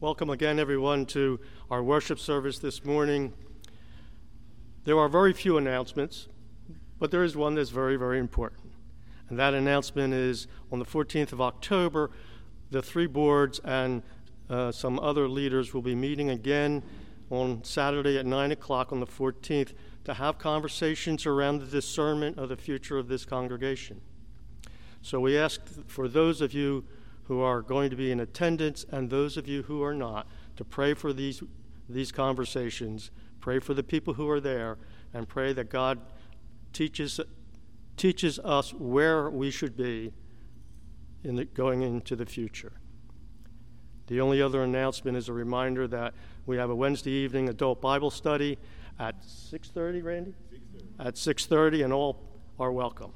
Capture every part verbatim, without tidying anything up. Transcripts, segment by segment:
Welcome again, everyone, to our worship service this morning. There are very few announcements, but there is one that's very, very important. And that announcement is on the fourteenth of October, the three boards and uh, some other leaders will be meeting again on Saturday at nine o'clock on the fourteenth to have conversations around the discernment of the future of this congregation. So we ask for those of you who are going to be in attendance and those of you who are not to pray for these these conversations, pray for the people who are there, and pray that God teaches teaches us where we should be in the, going into the future. The only other announcement is a reminder that we have a Wednesday evening adult Bible study at six thirty, Randy? six thirty. At six thirty, and all are welcome.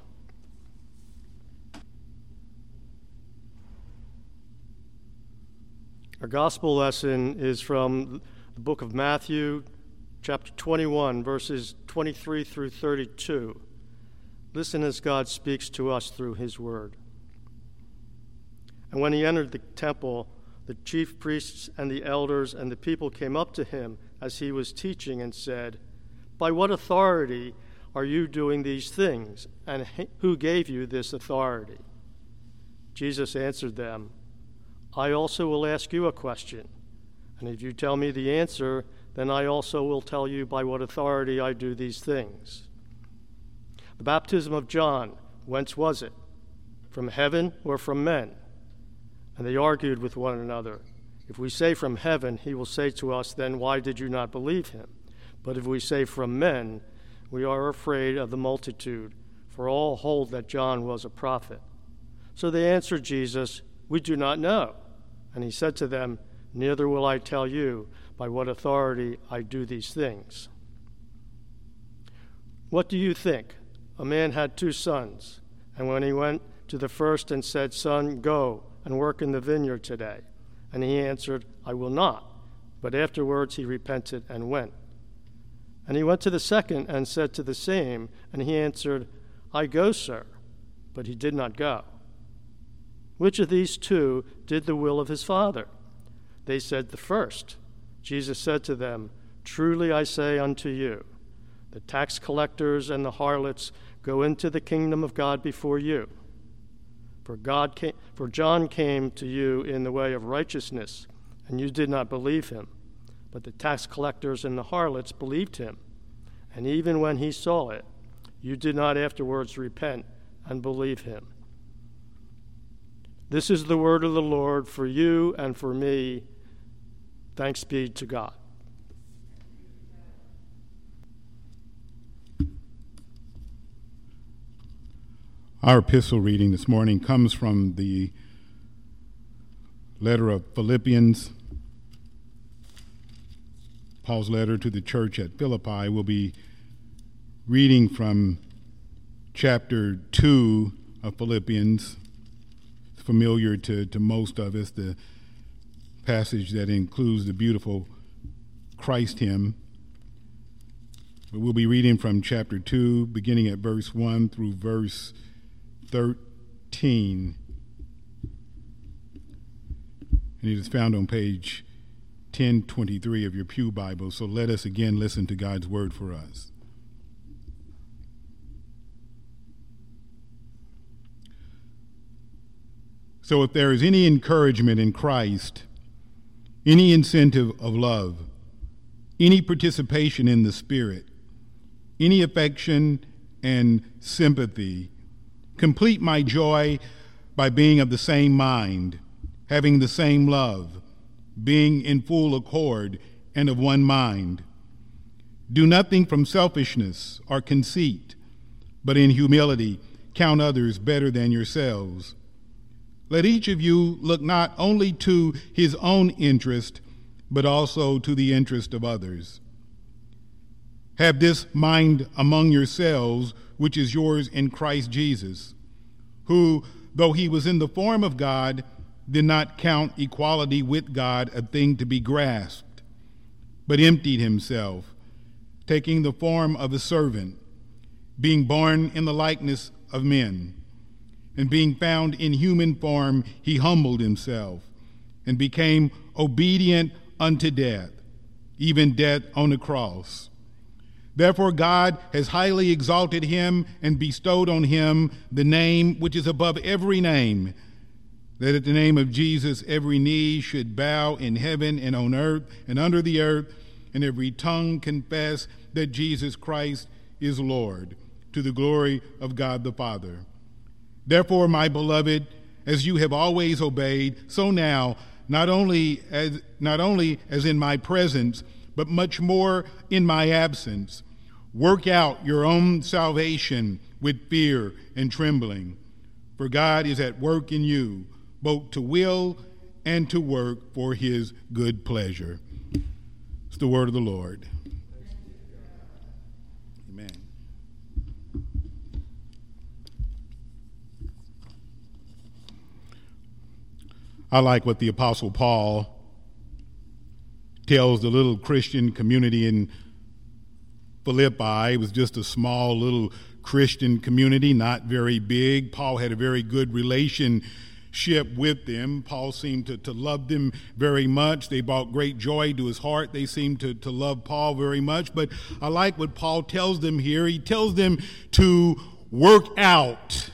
Our gospel lesson is from the book of Matthew, chapter twenty-one, verses twenty-three through thirty-two. Listen as God speaks to us through his word. And when he entered the temple, the chief priests and the elders and the people came up to him as he was teaching and said, "By what authority are you doing these things, and who gave you this authority?" Jesus answered them, "I also will ask you a question, and if you tell me the answer, then I also will tell you by what authority I do these things. The baptism of John, whence was it? From heaven or from men?" And they argued with one another. "If we say from heaven, he will say to us, then why did you not believe him? But if we say from men, we are afraid of the multitude, for all hold that John was a prophet." So they answered Jesus, "We do not know." And he said to them, "Neither will I tell you by what authority I do these things. What do you think? A man had two sons, and when he went to the first and said, 'Son, go and work in the vineyard today,' and he answered, 'I will not.' But afterwards he repented and went. And he went to the second and said to the same, and he answered, 'I go, sir.' But he did not go. Which of these two did the will of his father?" They said, "The first." Jesus said to them, "Truly I say unto you, the tax collectors and the harlots go into the kingdom of God before you. For God came, for John came to you in the way of righteousness, and you did not believe him. But the tax collectors and the harlots believed him. And even when he saw it, you did not afterwards repent and believe him. This is the word of the Lord for you and for me. Thanks be to God." Our epistle reading this morning comes from the letter of Philippians, Paul's letter to the church at Philippi. We'll be reading from chapter two of Philippians. Familiar to, to most of us, the passage that includes the beautiful Christ hymn. But we'll be reading from chapter two, beginning at verse one through verse thirteen. And it is found on page ten twenty-three of your Pew Bible. So let us again listen to God's word for us. So if there is any encouragement in Christ, any incentive of love, any participation in the Spirit, any affection and sympathy, complete my joy by being of the same mind, having the same love, being in full accord and of one mind. Do nothing from selfishness or conceit, but in humility count others better than yourselves. Let each of you look not only to his own interest, but also to the interest of others. Have this mind among yourselves, which is yours in Christ Jesus, who, though he was in the form of God, did not count equality with God a thing to be grasped, but emptied himself, taking the form of a servant, being born in the likeness of men. And being found in human form, he humbled himself and became obedient unto death, even death on the cross. Therefore God has highly exalted him and bestowed on him the name which is above every name, that at the name of Jesus every knee should bow in heaven and on earth and under the earth, and every tongue confess that Jesus Christ is Lord, to the glory of God the Father. Therefore, my beloved, as you have always obeyed, so now, not only as not only as in my presence, but much more in my absence, work out your own salvation with fear and trembling. For God is at work in you, both to will and to work for his good pleasure. It's the word of the Lord. Amen. I like what the Apostle Paul tells the little Christian community in Philippi. It was just a small little Christian community, not very big. Paul had a very good relationship with them. Paul seemed to, to love them very much. They brought great joy to his heart. They seemed to, to love Paul very much. But I like what Paul tells them here. He tells them to work out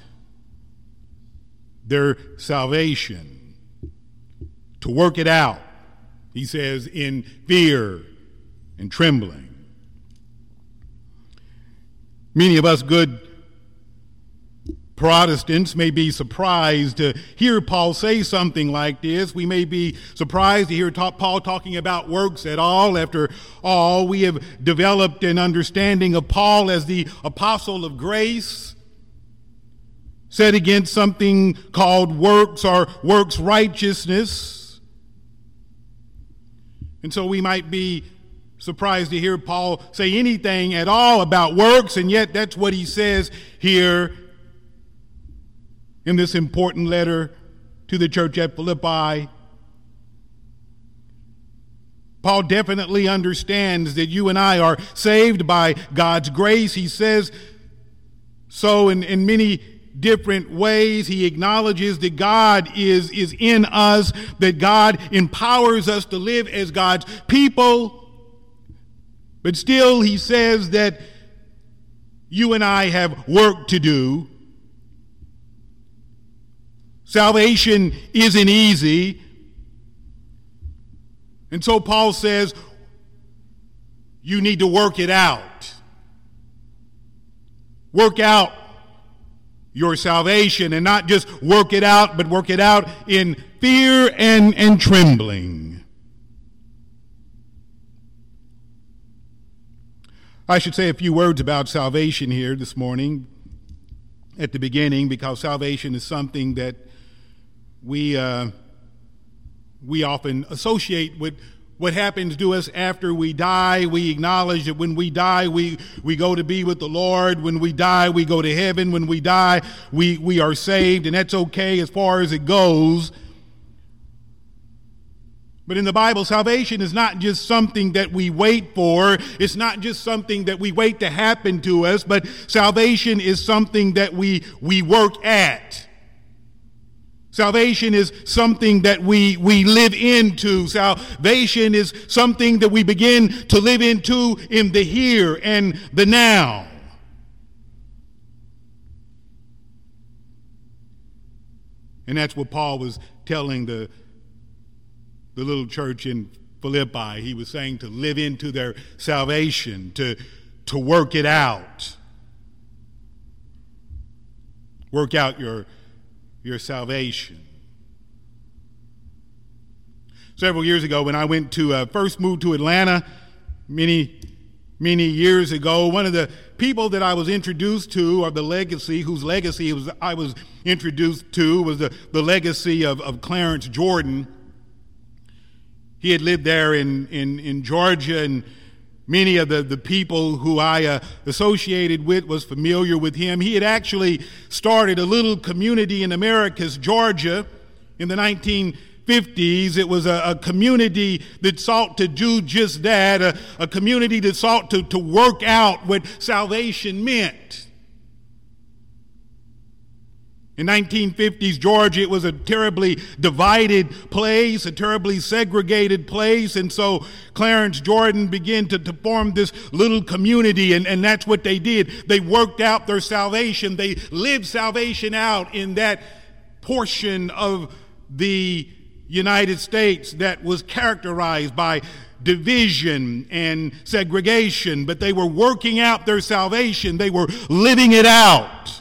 their salvation, to work it out. He says, in fear and trembling. Many of us good Protestants may be surprised to hear Paul say something like this. We may be surprised to hear ta- Paul talking about works at all. After all, we have developed an understanding of Paul as the apostle of grace, set against something called works or works righteousness. And so we might be surprised to hear Paul say anything at all about works, and yet that's what he says here in this important letter to the church at Philippi. Paul definitely understands that you and I are saved by God's grace. He says so in, in many different ways. He acknowledges that God is, is in us, that God empowers us to live as God's people. But still, he says that you and I have work to do. Salvation isn't easy. And so Paul says, you need to work it out. Work out your salvation, and not just work it out, but work it out in fear and, and trembling. I should say a few words about salvation here this morning at the beginning, because salvation is something that we uh, we often associate with what happens to us after we die. We acknowledge that when we die, we, we go to be with the Lord. When we die, we go to heaven. When we die, we, we are saved, and that's okay as far as it goes. But in the Bible, salvation is not just something that we wait for. It's not just something that we wait to happen to us, but salvation is something that we, we work at. Salvation is something that we, we live into. Salvation is something that we begin to live into in the here and the now. And that's what Paul was telling the the little church in Philippi. He was saying to live into their salvation, to, to work it out. Work out your, your salvation. Several years ago, when I went to uh, first moved to Atlanta, many, many years ago, one of the people that I was introduced to, or the legacy, whose legacy was, I was introduced to, was the, the legacy of, of Clarence Jordan. He had lived there in, in, in Georgia, and many of the, the people who I uh, associated with was familiar with him. He had actually started a little community in Americus, Georgia, in the nineteen fifties. It was a, a community that sought to do just that, a, a community that sought to, to work out what salvation meant. In nineteen fifties Georgia, it was a terribly divided place, a terribly segregated place, and so Clarence Jordan began to, to form this little community, and, and that's what they did. They worked out their salvation. They lived salvation out in that portion of the United States that was characterized by division and segregation, but they were working out their salvation. They were living it out.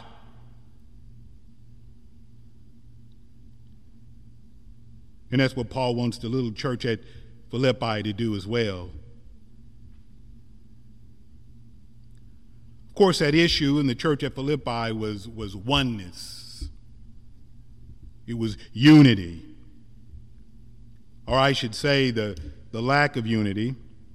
And that's what Paul wants the little church at Philippi to do as well. Of course, that issue in the church at Philippi was, was oneness. It was unity. Or I should say the, the lack of unity.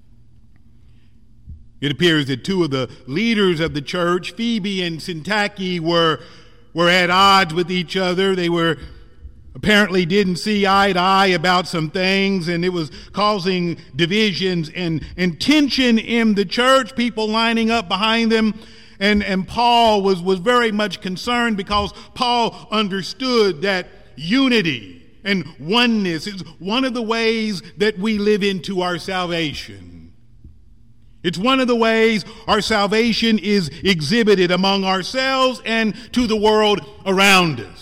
It appears that two of the leaders of the church, Phoebe and Syntyche, were, were at odds with each other. They were apparently didn't see eye to eye about some things, and it was causing divisions and, and tension in the church, people lining up behind them. And, and Paul was, was very much concerned because Paul understood that unity and oneness is one of the ways that we live into our salvation. It's one of the ways our salvation is exhibited among ourselves and to the world around us.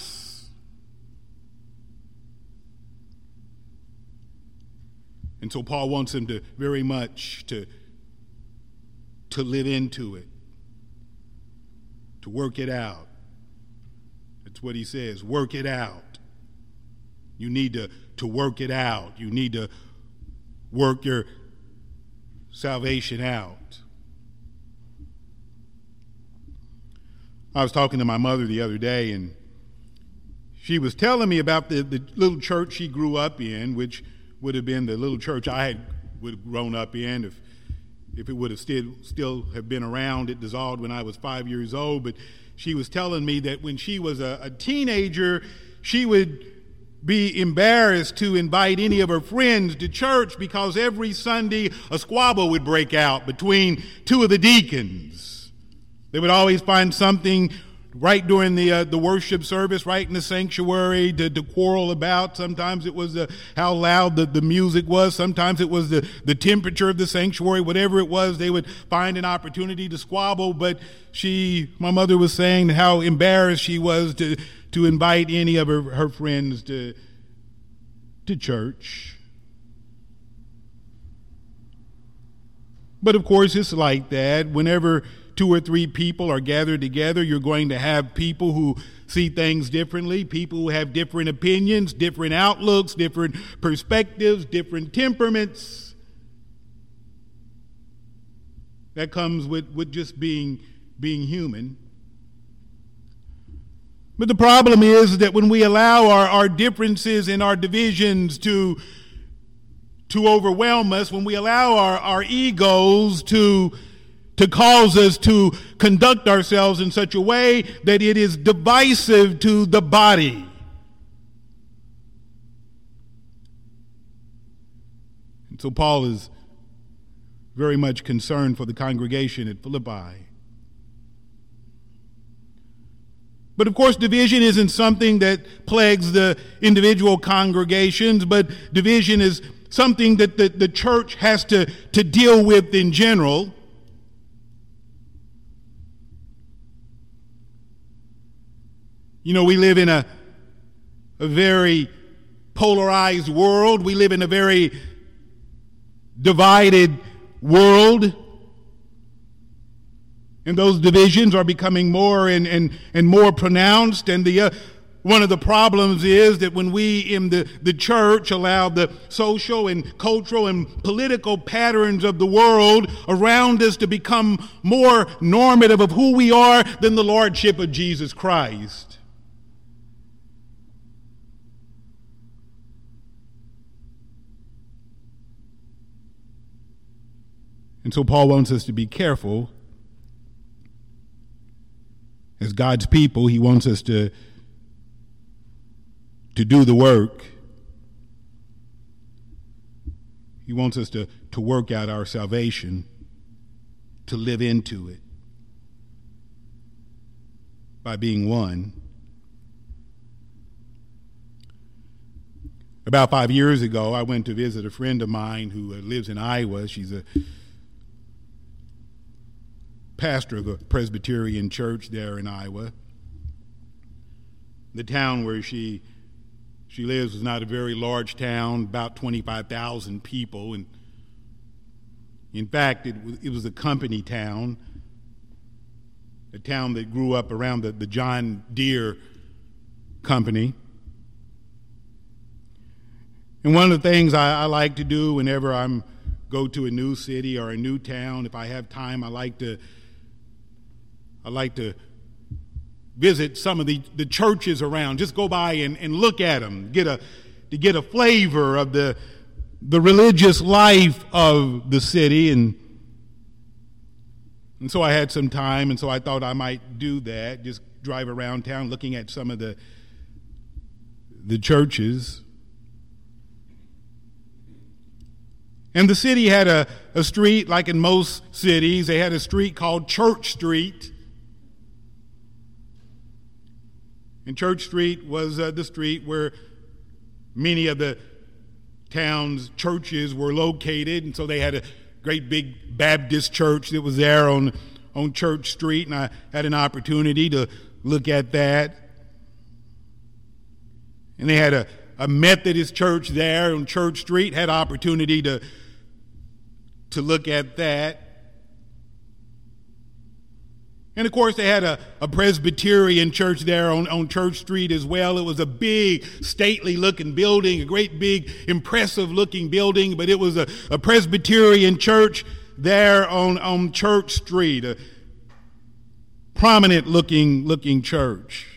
And so Paul wants them to very much to, to live into it, to work it out. That's what he says, work it out. You need to, to work it out. You need to work your salvation out. I was talking to my mother the other day, and she was telling me about the, the little church she grew up in, which would have been the little church I had would have grown up in if if it would have still still have been around. It dissolved when I was five years old, but she was telling me that when she was a, a teenager, she would be embarrassed to invite any of her friends to church because every Sunday a squabble would break out between two of the deacons. They would always find something right during the uh, the worship service, right in the sanctuary, to, to quarrel about. Sometimes it was uh, how loud the, the music was. Sometimes it was the, the temperature of the sanctuary. Whatever it was, they would find an opportunity to squabble. But she, my mother was saying how embarrassed she was to, to invite any of her, her friends to, to church. But of course, it's like that. Whenever two or three people are gathered together, you're going to have people who see things differently, people who have different opinions, different outlooks, different perspectives, different temperaments. That comes with, with just being, being human. But the problem is that when we allow our, our differences and our divisions to, to overwhelm us, when we allow our, our egos to to cause us to conduct ourselves in such a way that it is divisive to the body. And so Paul is very much concerned for the congregation at Philippi. But of course, division isn't something that plagues the individual congregations, but division is something that the, the church has to, to deal with in general. You know, we live in a, a very polarized world. We live in a very divided world. And those divisions are becoming more and, and, and more pronounced. And the uh, one of the problems is that when we in the, the church allow the social and cultural and political patterns of the world around us to become more normative of who we are than the lordship of Jesus Christ. And so Paul wants us to be careful. As God's people, he wants us to, to do the work. He wants us to, to work out our salvation, to live into it by being one. About five years ago, I went to visit a friend of mine who uh, lives in Iowa. She's a pastor of a Presbyterian church there in Iowa. The town where she she lives is not a very large town, about twenty-five thousand people. And in fact, it was, it was a company town, a town that grew up around the, the John Deere company. And one of the things I, I like to do whenever I'm go to a new city or a new town, if I have time, I like to I like to visit some of the, the churches around. Just go by and, and look at them, get a to get a flavor of the the religious life of the city. And and so I had some time, and so I thought I might do that. Just drive around town, looking at some of the the churches. And the city had a, a street, like in most cities, they had a street called Church Street. And Church Street was uh, the street where many of the town's churches were located. And so they had a great big Baptist church that was there on, on Church Street. And I had an opportunity to look at that. And they had a, a Methodist church there on Church Street, had opportunity to to look at that. And of course they had a, a Presbyterian church there on, on Church Street as well. It was a big, stately looking building, a great big, impressive looking building, but it was a, a Presbyterian church there on, on Church Street, a prominent looking looking church.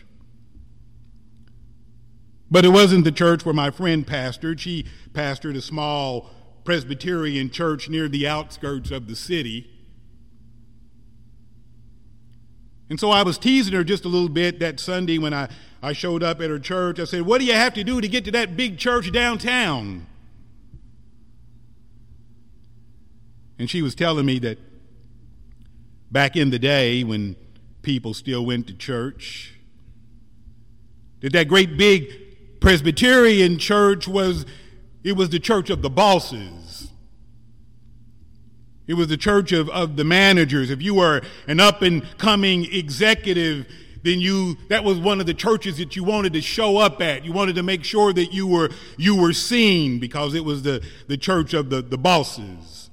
But it wasn't the church where my friend pastored. She pastored a small Presbyterian church near the outskirts of the city. And so I was teasing her just a little bit that Sunday when I, I showed up at her church. I said, "What do you have to do to get to that big church downtown?" And she was telling me that back in the day when people still went to church, that that great big Presbyterian church was It was the church of the bosses. It was the church of, of the managers. If you were an up-and-coming executive, then you that was one of the churches that you wanted to show up at. You wanted to make sure that you were you were seen because it was the, the church of the, the bosses.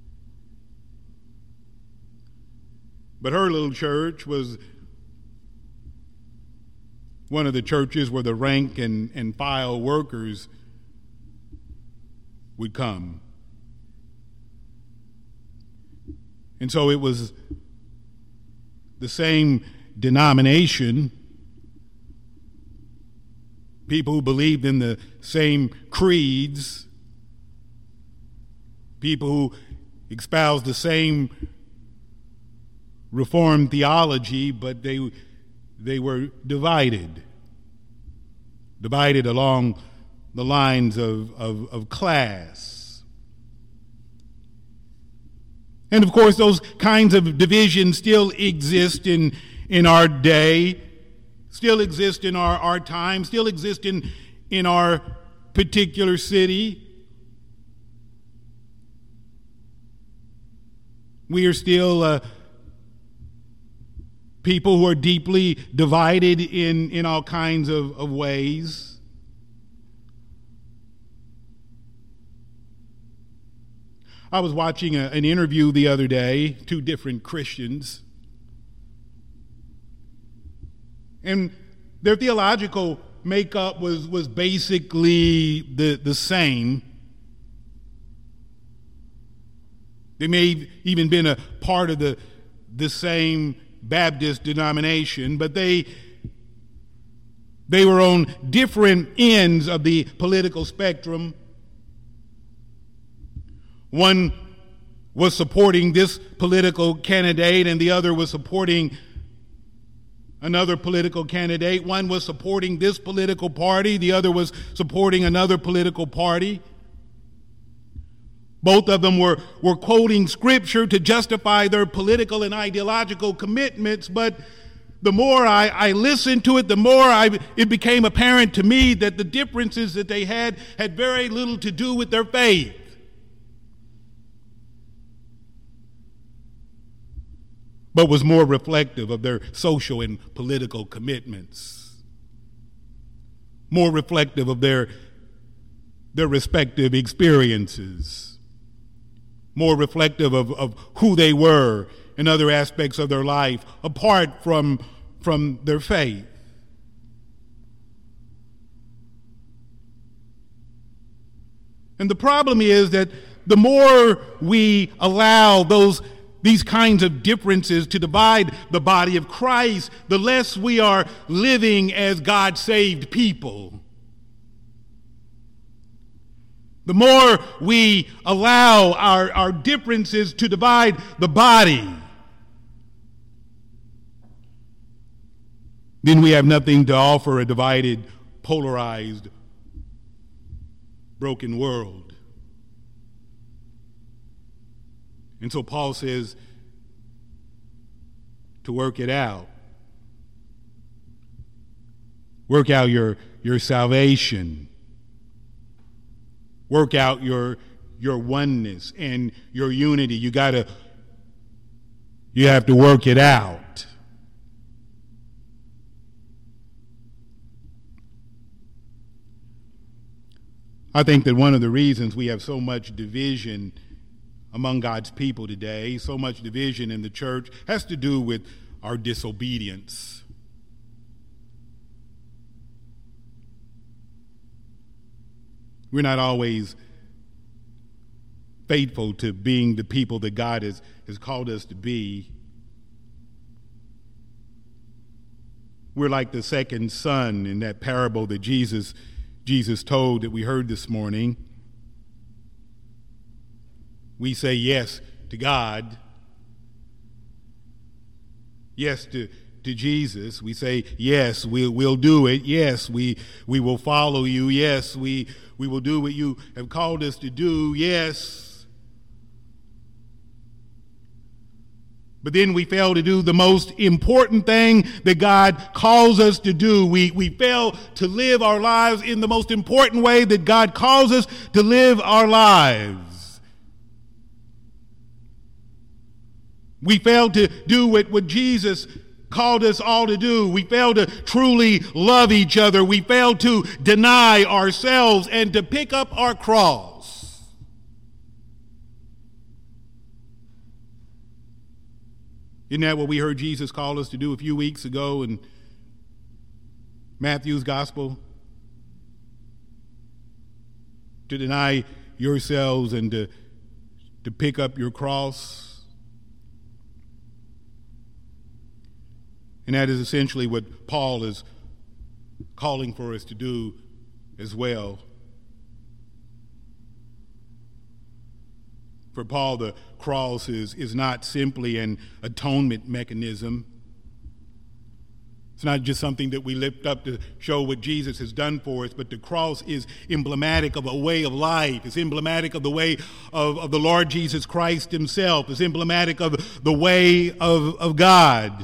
But her little church was one of the churches where the rank and, and file workers would come. And so it was the same denomination, people who believed in the same creeds, people who espoused the same Reformed theology, but they they were divided, divided along the lines of, of, of class. And of course, those kinds of divisions still exist in, in our day, still exist in our, our time, still exist in, in our particular city. We are still uh, people who are deeply divided in, in all kinds of, of ways. I was watching a, an interview the other day, two different Christians, and their theological makeup was, was basically the, the same. They may have even been a part of the, the same Baptist denomination, but they they were on different ends of the political spectrum. One was supporting this political candidate, and the other was supporting another political candidate. One was supporting this political party, the other was supporting another political party. Both of them were, were quoting scripture to justify their political and ideological commitments, but the more I, I listened to it, the more I, it became apparent to me that the differences that they had had very little to do with their faith. But was more reflective of their social and political commitments, more reflective of their, their respective experiences, more reflective of, of who they were and other aspects of their life apart from, from their faith. And the problem is that the more we allow those these kinds of differences to divide the body of Christ, the less we are living as God-saved people. The more we allow our, our differences to divide the body, then we have nothing to offer a divided, polarized, broken world. And so Paul says to work it out. Work out your, your salvation. Work out your, your oneness and your unity. You gotta, you have to work it out. I think that one of the reasons we have so much division among God's people today, so much division in the church, has to do with our disobedience. We're not always faithful to being the people that God has, has called us to be. We're like the second son in that parable that Jesus, Jesus told that we heard this morning. We say yes to God, yes to, to Jesus. We say, yes, we'll, we'll do it. Yes, we, we will follow you. Yes, we, we will do what you have called us to do. Yes. But then we fail to do the most important thing that God calls us to do. We, we fail to live our lives in the most important way that God calls us to live our lives. We failed to do what, what Jesus called us all to do. We failed to truly love each other. We failed to deny ourselves and to pick up our cross. Isn't that what we heard Jesus call us to do a few weeks ago in Matthew's gospel? To deny yourselves and to, to pick up your cross. And that is essentially what Paul is calling for us to do as well. For Paul, the cross is, is not simply an atonement mechanism. It's not just something that we lift up to show what Jesus has done for us, but the cross is emblematic of a way of life. It's emblematic of the way of, of the Lord Jesus Christ himself. It's emblematic of the way of, of God.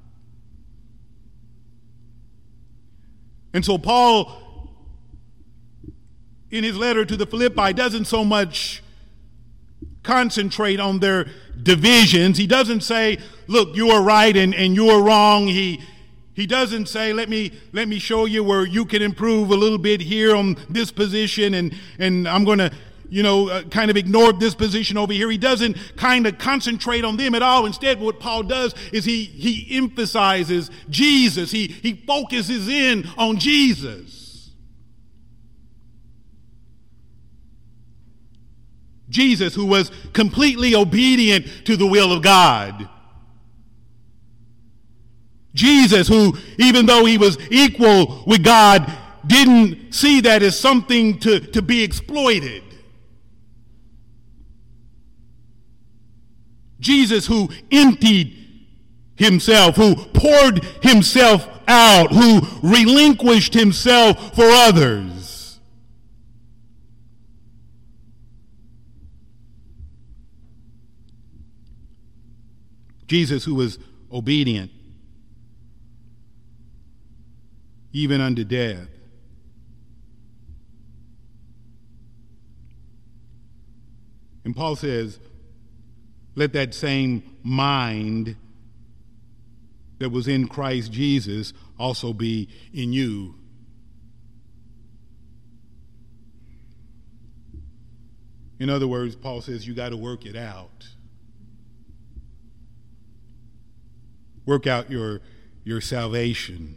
And so Paul, in his letter to the Philippi, doesn't so much concentrate on their divisions. He doesn't say, look, you are right and, and you are wrong. He, he doesn't say, let me, let me show you where you can improve a little bit here on this position, and, and I'm going to, you know, uh, kind of ignore this position over here. He doesn't kind of concentrate on them at all. Instead, what Paul does is he, he emphasizes Jesus. He, he focuses in on Jesus. Jesus, who was completely obedient to the will of God. Jesus, who, even though he was equal with God, didn't see that as something to, to be exploited. Jesus, who emptied himself, who poured himself out, who relinquished himself for others. Jesus, who was obedient even unto death. And Paul says, let that same mind that was in Christ Jesus also be in you. In other words, Paul says you got to work it out. Work out your, your salvation.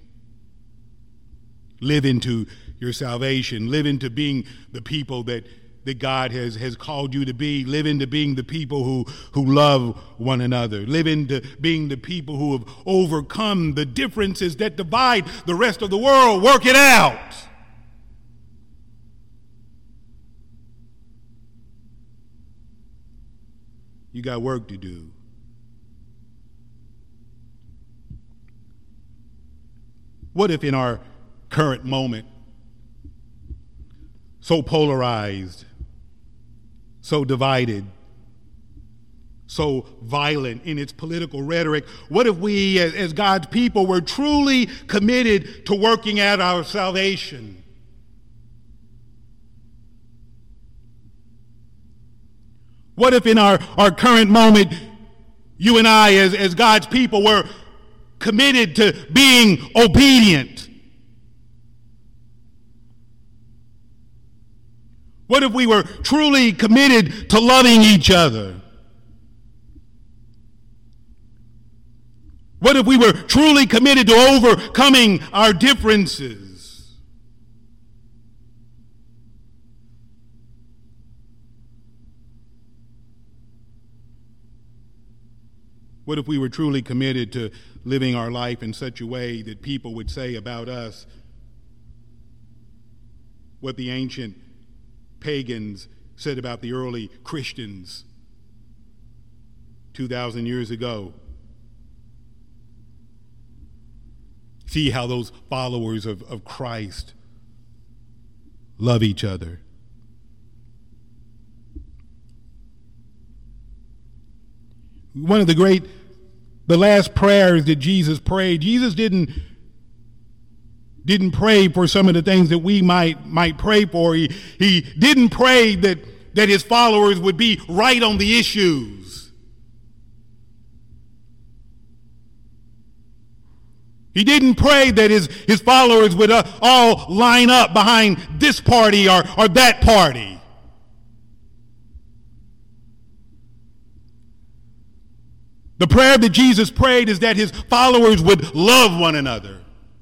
Live into your salvation. Live into being the people that, that God has, has called you to be. Live into being the people who, who love one another. Live into being the people who have overcome the differences that divide the rest of the world. Work it out. You got work to do. What if in our current moment, so polarized, so divided, so violent in its political rhetoric, what if we as, as God's people were truly committed to working out our salvation? What if in our, our current moment, you and I as, as God's people were committed to being obedient? What if we were truly committed to loving each other? What if we were truly committed to overcoming our differences? What if we were truly committed to living our life in such a way that people would say about us what the ancient pagans said about the early Christians two thousand years ago? See how those followers of, of Christ love each other. One of the great, the last prayers that Jesus prayed, Jesus didn't, didn't pray for some of the things that we might, might pray for. He, he didn't pray that, that his followers would be right on the issues. He didn't pray that his, his followers would uh, all line up behind this party or, or that party. The prayer that Jesus prayed is that his followers would love one another.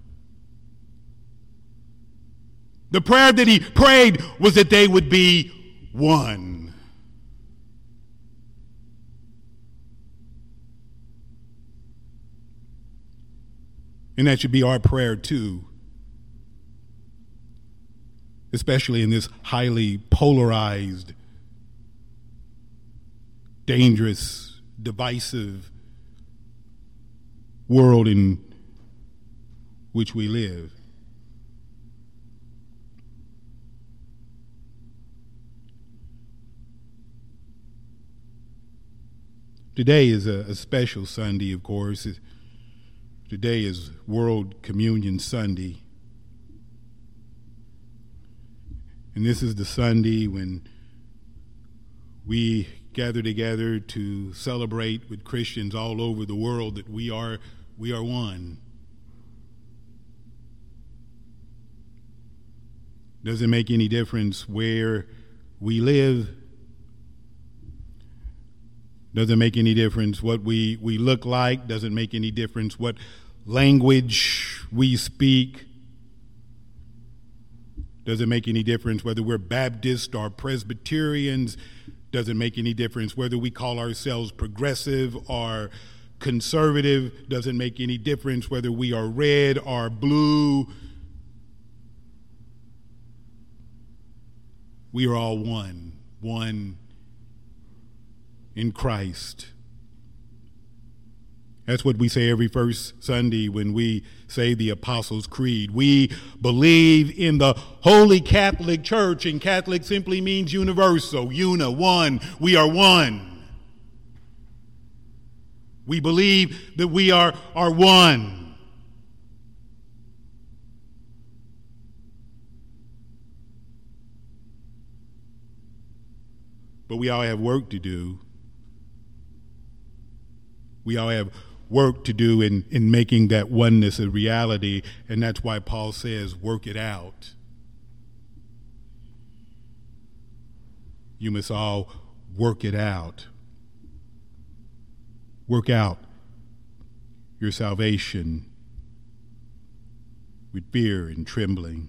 The prayer that he prayed was that they would be one. And that should be our prayer too, especially in this highly polarized, dangerous, divisive world in which we live. Today is a, a special Sunday, of course. Today is World Communion Sunday. And this is the Sunday when we gather together to celebrate with Christians all over the world that we are we are one. Doesn't make any difference where we live. Doesn't make any difference what we, we look like. Doesn't make any difference what language we speak. Doesn't make any difference whether we're Baptist or Presbyterians. Doesn't make any difference whether we call ourselves progressive or conservative. Doesn't make any difference whether we are red or blue. We are all one, one in Christ. That's what we say every first Sunday when we say the Apostles' Creed. We believe in the Holy Catholic Church, and Catholic simply means universal, una, one. We are one. We believe that we are, are one. but we all have work to do. We all have work to do in, in making that oneness a reality, and that's why Paul says, work it out. You must all work it out. Work out your salvation with fear and trembling.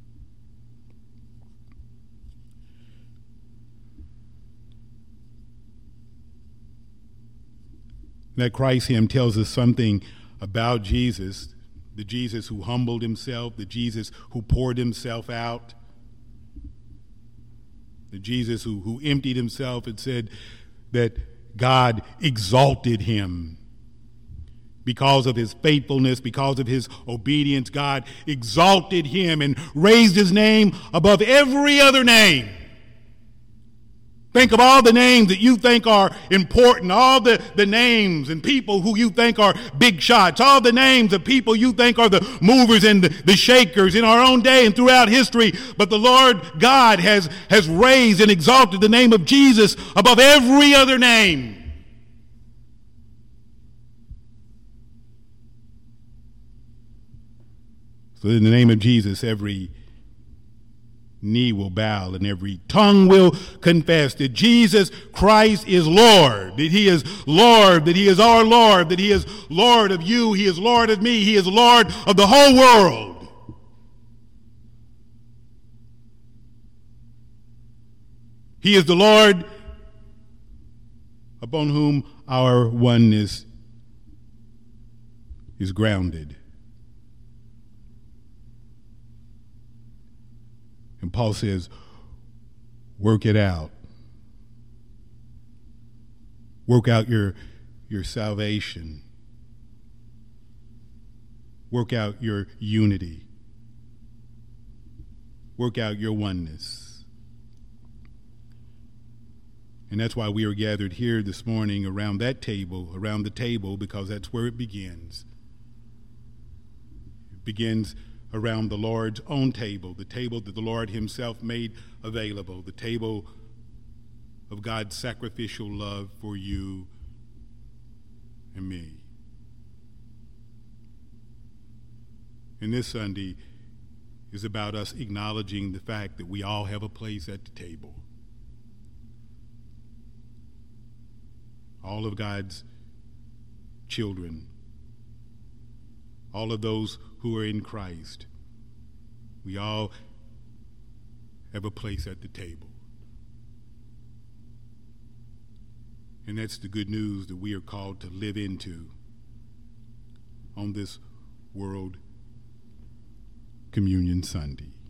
That Christ hymn tells us something about Jesus, the Jesus who humbled himself, the Jesus who poured himself out, the Jesus who, who emptied himself and said that God exalted him. Because of his faithfulness, because of his obedience, God exalted him and raised his name above every other name. Think of all the names that you think are important, all the, the names and people who you think are big shots, all the names of people you think are the movers and the, the shakers in our own day and throughout history. But the Lord God has, has raised and exalted the name of Jesus above every other name. So in the name of Jesus, every knee will bow and every tongue will confess that Jesus Christ is Lord, that he is Lord, that he is our Lord, that he is Lord of you, he is Lord of me, he is Lord of the whole world. He is the Lord upon whom our oneness is grounded. And Paul says, work it out. Work out your, your salvation. Work out your unity. Work out your oneness. And that's why we are gathered here this morning around that table, around the table, because that's where it begins. It begins around the Lord's own table, the table that the Lord himself made available, the table of God's sacrificial love for you and me. And this Sunday is about us acknowledging the fact that we all have a place at the table. All of God's children, all of those who are in Christ, we all have a place at the table. And that's the good news that we are called to live into on this World Communion Sunday.